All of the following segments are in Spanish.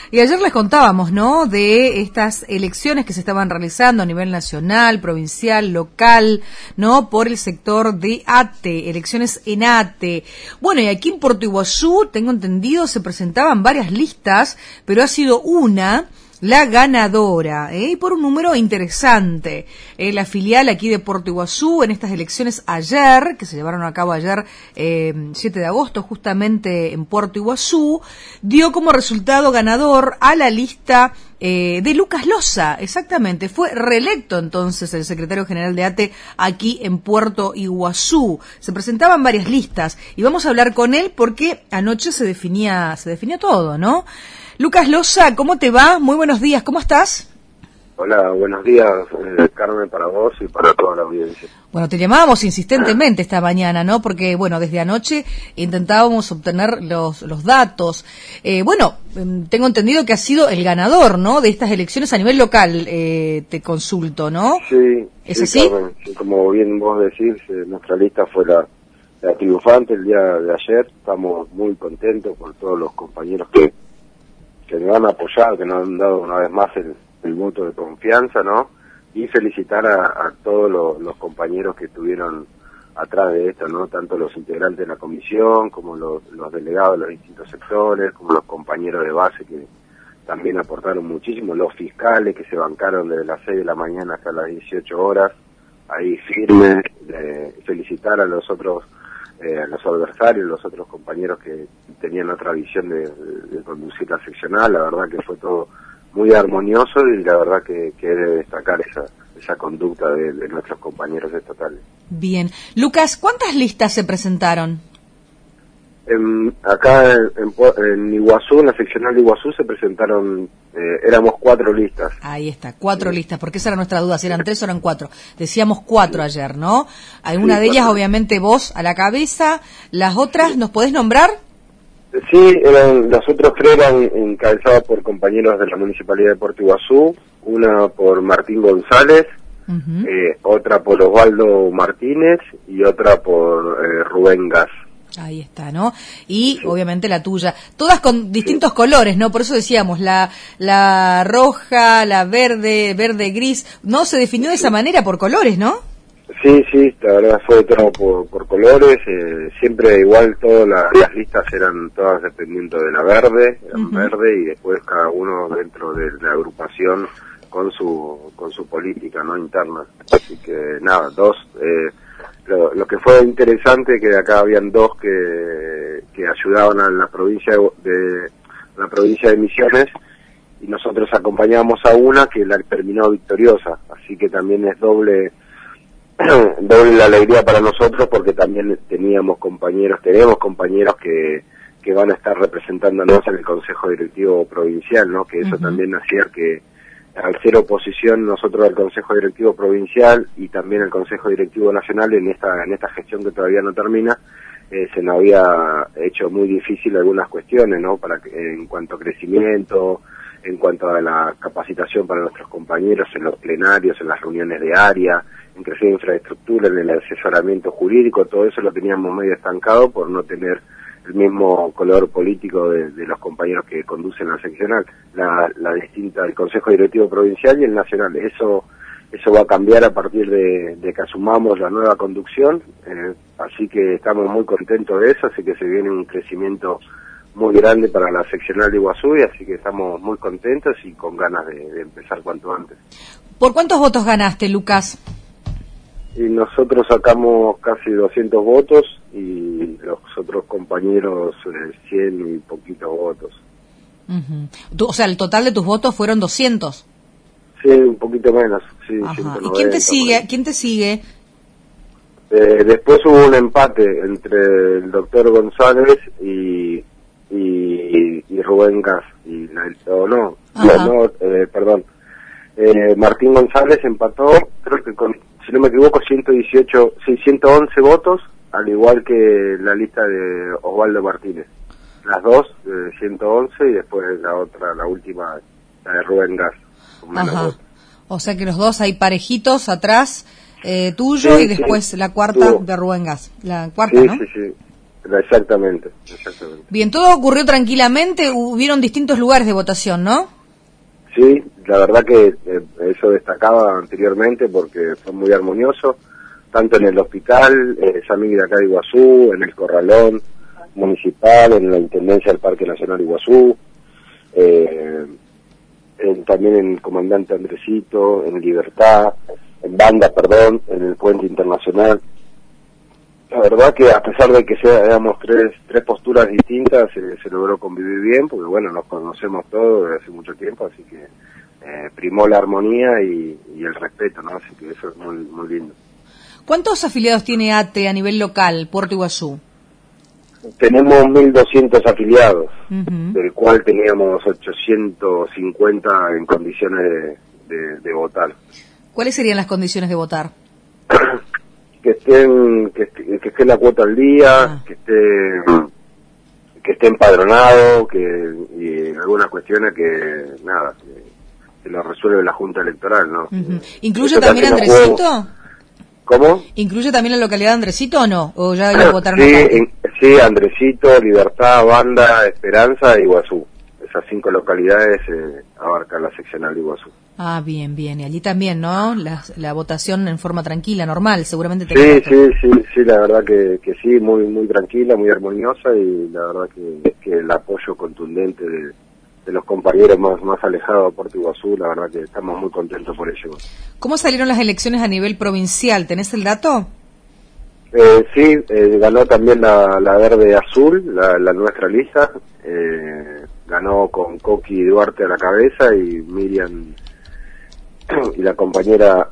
Y ayer les contábamos, ¿no?, de estas elecciones que se estaban realizando a nivel nacional, provincial, local, ¿no?, por el sector de ATE, elecciones en ATE. Bueno, y aquí en Puerto Iguazú, tengo entendido, se presentaban varias listas, pero ha sido una la ganadora, y por un número interesante. La filial aquí de Puerto Iguazú, en estas elecciones ayer, que se llevaron a cabo ayer, 7 de agosto, justamente en Puerto Iguazú, dio como resultado ganador a la lista de Lucas Loza, exactamente. Fue reelecto entonces el secretario general de ATE aquí en Puerto Iguazú. Se presentaban varias listas y vamos a hablar con él porque anoche se definía todo, ¿no? Lucas Loza, ¿cómo te va? Muy buenos días, ¿cómo estás? Hola, buenos días, Carmen, para vos y para toda la audiencia. Bueno, te llamábamos insistentemente esta mañana, ¿no? Porque, bueno, desde anoche intentábamos obtener los datos. Tengo entendido que has sido el ganador, ¿no?, de estas elecciones a nivel local, te consulto, ¿no? Sí. ¿Es sí, así? Carmen, sí, como bien vos decís, nuestra lista fue la triunfante el día de ayer. Estamos muy contentos por todos los compañeros que nos han apoyado, que nos han dado una vez más el voto de confianza, ¿no? Y felicitar a todos los compañeros que estuvieron atrás de esto, ¿no? Tanto los integrantes de la comisión, como los delegados de los distintos sectores, como los compañeros de base que también aportaron muchísimo, los fiscales que se bancaron desde las 6 de la mañana hasta las 18 horas, ahí firmes, felicitar a los otros a los adversarios, los otros compañeros que tenían otra visión de conducir la seccional. La verdad que fue todo muy armonioso y la verdad que debe destacar esa conducta de nuestros compañeros estatales. Bien. Lucas, ¿cuántas listas se presentaron? Acá en Iguazú, en la seccional de Iguazú, se presentaron, éramos 4 listas. Ahí está, 4 listas, porque esa era nuestra duda, si eran 3 o eran 4. Decíamos 4 ayer, ¿no? Alguna de ellas, obviamente, vos a la cabeza. ¿Las otras nos podés nombrar? Sí, las otras 3 eran encabezadas por compañeros de la Municipalidad de Puerto Iguazú, una por Martín González, otra por Osvaldo Martínez y otra por Rubén Gas. Ahí está, ¿no? Y obviamente la tuya. Todas con distintos colores, ¿no? Por eso decíamos, la roja, la verde, gris. ¿No se definió de esa manera por colores, no? Sí, la verdad fue todo por colores. Siempre igual todas las listas eran todas dependiendo de la verde, verde, y después cada uno dentro de la agrupación con su política, ¿no?, interna. Así que nada, lo que fue interesante que acá habían 2 que ayudaban a la provincia de Misiones, y nosotros acompañamos a una que la terminó victoriosa, así que también es doble la alegría para nosotros, porque también tenemos compañeros que van a estar representándonos en el Consejo Directivo Provincial, ¿no? Que eso también hacía que, al ser oposición nosotros al Consejo Directivo Provincial y también al Consejo Directivo Nacional en esta gestión que todavía no termina, se nos había hecho muy difícil algunas cuestiones, ¿no?, en cuanto a crecimiento, en cuanto a la capacitación para nuestros compañeros en los plenarios, en las reuniones de área, en crecer infraestructura, en el asesoramiento jurídico. Todo eso lo teníamos medio estancado por no tener el mismo color político de los compañeros que conducen la seccional, la distinta, el Consejo Directivo Provincial y el Nacional. Eso va a cambiar a partir de que asumamos la nueva conducción, así que estamos muy contentos de eso, así que se viene un crecimiento muy grande para la seccional de Iguazú, y así que estamos muy contentos y con ganas de empezar cuanto antes. ¿Por cuántos votos ganaste, Lucas? Y nosotros sacamos casi 200 votos y los otros compañeros 100 y poquitos votos. O sea, el total de tus votos fueron 200. Sí, un poquito menos. Sí, 190, ¿Y quién te sigue? Después hubo un empate entre el doctor González y Rubén Gas. Martín González empató, creo que con, si no me equivoco, 111 votos, al igual que la lista de Osvaldo Martínez. Las dos, 111, y después la última, la de Rubén Gas, con menos votos. O sea que los dos hay parejitos atrás tuyo, y después la cuarta de Rubén Gas. La cuarta, ¿no? Sí. Exactamente. Bien, todo ocurrió tranquilamente, hubieron distintos lugares de votación, ¿no? Sí, la verdad que eso destacaba anteriormente porque fue muy armonioso, tanto en el hospital, San Miguel de acá de Iguazú, en el Corralón Municipal, en la Intendencia del Parque Nacional Iguazú, también en Comandante Andresito, en Libertad, en Banda, en el Puente Internacional. La verdad que a pesar de que éramos tres posturas distintas, se logró convivir bien, porque bueno, nos conocemos todos desde hace mucho tiempo, así que primó la armonía y el respeto, ¿no? Así que eso es muy, muy lindo. ¿Cuántos afiliados tiene ATE a nivel local, Puerto Iguazú? Tenemos 1.200 afiliados, del cual teníamos 850 en condiciones de votar. ¿Cuáles serían las condiciones de votar? Que esté la cuota al día, que esté empadronado, y algunas cuestiones que lo resuelve la Junta Electoral, ¿no? ¿Incluye también Andresito? ¿Cómo? ¿Incluye también la localidad de Andresito o no? ¿O ya lo votaron sí, Andresito, Libertad, Banda, Esperanza e Iguazú. Esas 5 localidades abarcan la seccional de Iguazú. Ah, bien. Y allí también, ¿no? La votación en forma tranquila, normal, seguramente. Sí, la verdad que sí, muy muy tranquila, muy armoniosa, y la verdad que el apoyo contundente de los compañeros más alejados de Puerto Iguazú, la verdad que estamos muy contentos por ello. ¿Cómo salieron las elecciones a nivel provincial? ¿Tenés el dato? Sí, ganó también la Verde Azul, la nuestra lista, ganó con Coqui Duarte a la cabeza y Miriam y la compañera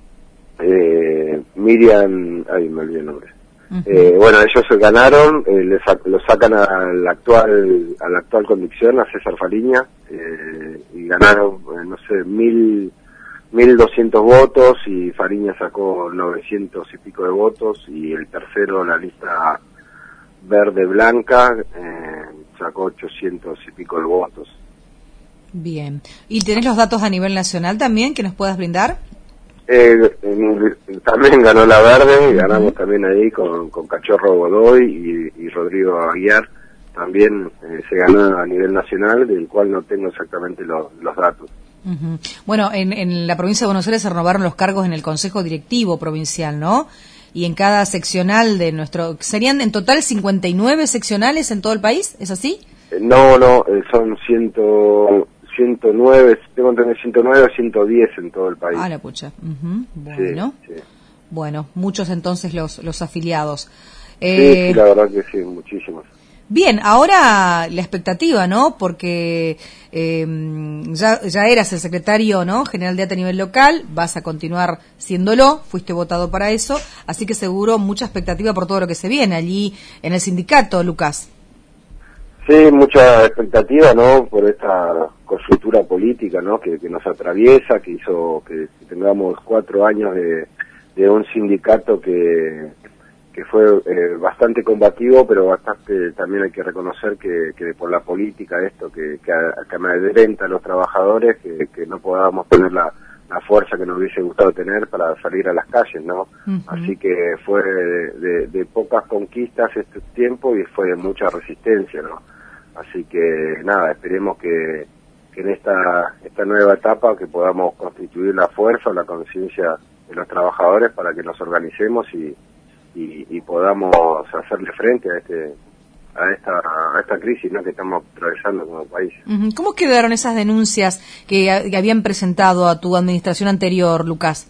Miriam, me olvidé el nombre. Bueno, ellos ganaron, lo sacan a la actual conducción, a César Fariña, y ganaron, 1.200 votos, y Fariña sacó 900 y pico de votos, y el tercero, la lista Verde Blanca, sacó 800 y pico de votos. Bien. ¿Y tenés los datos a nivel nacional también que nos puedas brindar? También ganó la Verde, ganamos también ahí con Cachorro Godoy y Rodrigo Aguiar. También se ganó a nivel nacional, del cual no tengo exactamente los datos. Bueno, en la provincia de Buenos Aires se renovaron los cargos en el Consejo Directivo Provincial, ¿no? Y en cada seccional de ¿serían en total 59 seccionales en todo el país? ¿Es así? No, son 109, tengo entendido 109 o 110 en todo el país. Ah, la pucha. Bueno. Sí. Bueno, muchos entonces los afiliados. Sí, la verdad que sí, muchísimos. Bien, ahora la expectativa, ¿no? Porque ya eras el secretario, ¿no? General de ATE a nivel local, vas a continuar siéndolo, fuiste votado para eso, así que seguro mucha expectativa por todo lo que se viene allí en el sindicato, Lucas. Sí, mucha expectativa, ¿no? Por esta coyuntura política, ¿no? Que nos atraviesa, que hizo que tengamos 4 años de un sindicato que fue bastante combativo, pero bastante, también hay que reconocer que por la política esto que amedrenta a los trabajadores, que no podamos tener la fuerza que nos hubiese gustado tener para salir a las calles, ¿no? Así que fue de pocas conquistas este tiempo y fue de mucha resistencia, ¿no? Así que nada, esperemos que en esta nueva etapa que podamos constituir la fuerza o la conciencia de los trabajadores para que nos organicemos y podamos hacerle frente a esta crisis, ¿no? Que estamos atravesando como país. ¿Cómo quedaron esas denuncias que habían presentado a tu administración anterior, Lucas?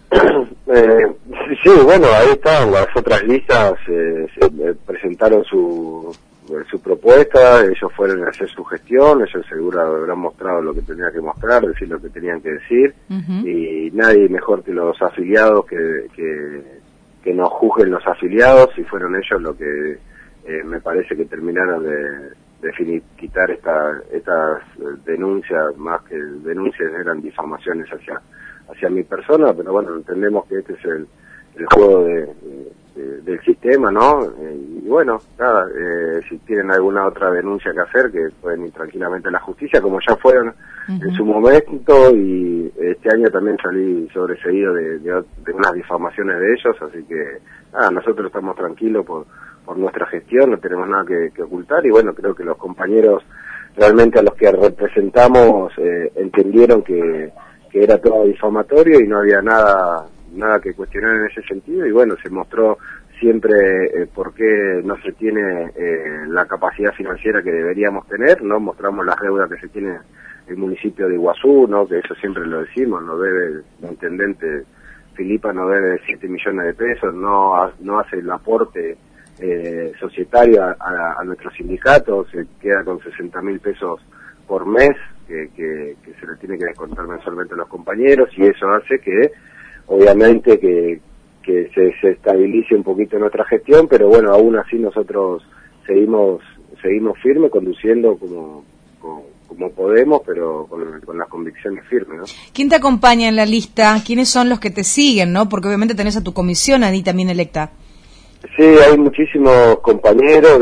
Sí, bueno, ahí estaban las otras listas, se presentaron su propuesta, ellos fueron a hacer su gestión, ellos seguro habrán mostrado lo que tenían que mostrar, decir lo que tenían que decir, y nadie mejor que los afiliados que nos juzguen los afiliados, y fueron ellos lo que me parece que terminaron de quitar estas denuncias, más que denuncias eran difamaciones hacia mi persona, pero bueno, entendemos que este es el juego del sistema, ¿no? Y bueno, nada, si tienen alguna otra denuncia que hacer, que pueden ir tranquilamente a la justicia, como ya fueron en su momento, y este año también salí sobreseído de unas difamaciones de ellos, así que nada, nosotros estamos tranquilos por nuestra gestión, no tenemos nada que ocultar, y bueno, creo que los compañeros realmente a los que representamos entendieron que era todo difamatorio y no había nada que cuestionar en ese sentido, y bueno, se mostró siempre por qué no se tiene la capacidad financiera que deberíamos tener, ¿no? Mostramos las deudas que se tiene el municipio de Iguazú, ¿no? Que eso siempre lo decimos, no debe, el intendente Filipa no debe 7 millones de pesos, no hace el aporte societario a nuestros sindicatos, se queda con 60.000 pesos por mes que se le tiene que descontar mensualmente a los compañeros, y eso hace que obviamente que se estabilice un poquito nuestra gestión, pero bueno, aún así nosotros seguimos firmes, conduciendo como podemos, pero con las convicciones firmes, ¿no? ¿Quién te acompaña en la lista? ¿Quiénes son los que te siguen, no? Porque obviamente tenés a tu comisión ahí también electa. Sí, hay muchísimos compañeros,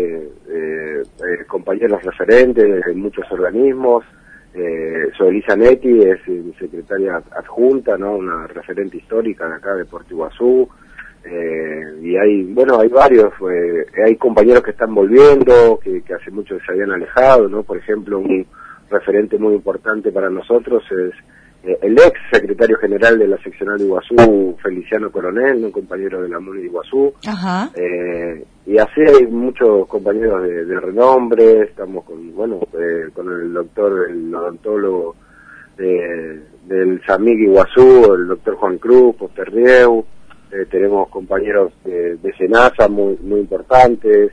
compañeros referentes de muchos organismos. Soelisa Netti es secretaria adjunta, ¿no? Una referente histórica de acá de Puerto Iguazú. Y hay varios, hay compañeros que están volviendo, que hace mucho que se habían alejado, ¿no? Por ejemplo, un referente muy importante para nosotros es el ex secretario general de la seccional de Iguazú, Feliciano Coronel, un compañero de la MUNI de Iguazú. Ajá. Y así hay muchos compañeros de renombre, estamos con el doctor, el odontólogo del SAMIC Iguazú, el doctor Juan Cruz, Posterrieu. Tenemos compañeros de SENASA muy importantes,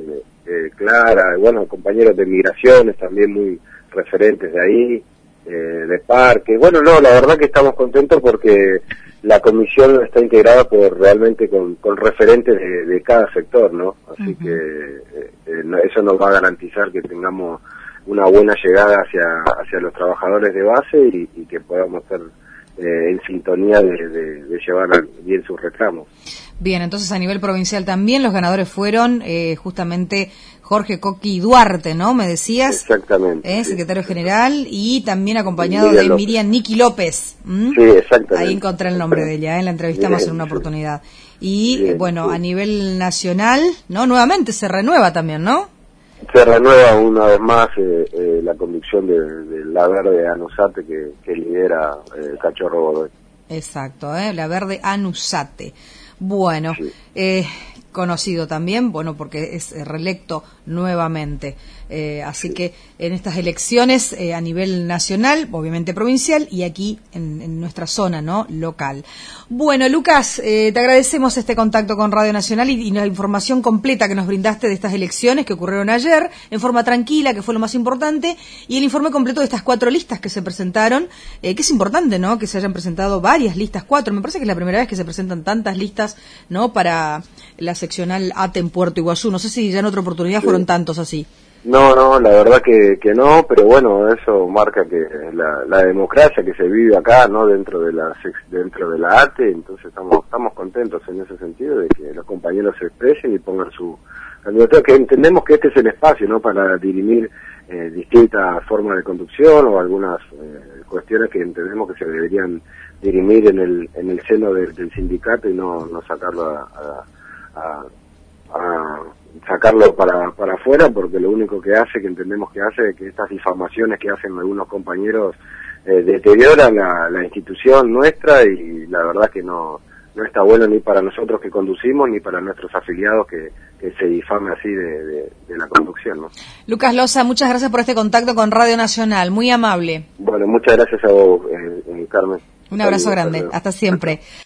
Clara, compañeros de migraciones también muy referentes de ahí, de parque. Bueno, no, la verdad que estamos contentos porque la comisión está integrada realmente con referentes de cada sector, ¿no? Así que eso nos va a garantizar que tengamos una buena llegada hacia los trabajadores de base y que podamos estar en sintonía de llevar bien sus reclamos. Bien, entonces a nivel provincial también los ganadores fueron justamente Jorge Coqui Duarte, ¿no? Me decías. Exactamente. Secretario general, y también acompañado de Miriam Niki López. Sí, exactamente. Ahí encontré el nombre de ella, la entrevistamos en una oportunidad. Y a nivel nacional, ¿no? Nuevamente se renueva también, ¿no? Se renueva una vez más la conducción de la Verde Anusate que lidera Cachorro Godoy. Exacto, la Verde Anusate. Bueno, sí. Conocido también, porque es reelecto nuevamente. Así que en estas elecciones a nivel nacional, obviamente provincial, y aquí en nuestra zona, ¿no? Local. Bueno, Lucas, te agradecemos este contacto con Radio Nacional y la información completa que nos brindaste de estas elecciones que ocurrieron ayer, en forma tranquila, que fue lo más importante, y el informe completo de estas 4 listas que se presentaron, que es importante, ¿no? Que se hayan presentado varias listas, 4. Me parece que es la primera vez que se presentan tantas listas, ¿no? Para la seccional ATE en Puerto Iguazú. No sé si ya en otra oportunidad fueron tantos así. No, la verdad que no, pero bueno, eso marca que la democracia que se vive acá, ¿no? Dentro de la ATE, entonces estamos contentos en ese sentido de que los compañeros se expresen y pongan su candidatura, que entendemos que este es el espacio, ¿no? Para dirimir distintas formas de conducción o algunas cuestiones que entendemos que se deberían dirimir en el seno del sindicato y no sacarlo a sacarlo para afuera, porque lo único que entendemos que hace, que estas difamaciones que hacen algunos compañeros deterioran la institución nuestra, y la verdad que no está bueno ni para nosotros que conducimos ni para nuestros afiliados que se difame así de la conducción, ¿no? Lucas Loza, muchas gracias por este contacto con Radio Nacional, muy amable. Bueno, muchas gracias a vos, Carmen. Un abrazo grande, hasta siempre.